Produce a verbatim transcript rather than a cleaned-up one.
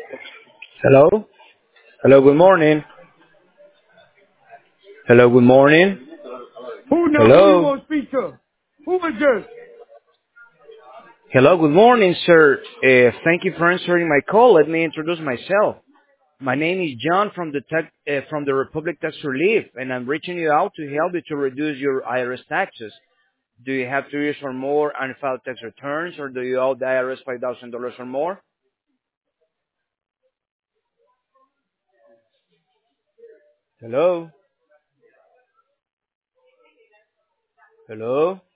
Hello? Hello, good morning. Hello, good morning. Who know who you Hello? want to speak to? Who is this? Hello, good morning, sir. Uh, thank you for answering my call. Let me introduce myself. My name is John from the tech, uh, from the Republic Tax Relief, and I'm reaching you out to help you to reduce your I R S taxes. Do you have three years or more unfiled tax returns, or do you owe the I R S five thousand dollars or more? Hello? Hello?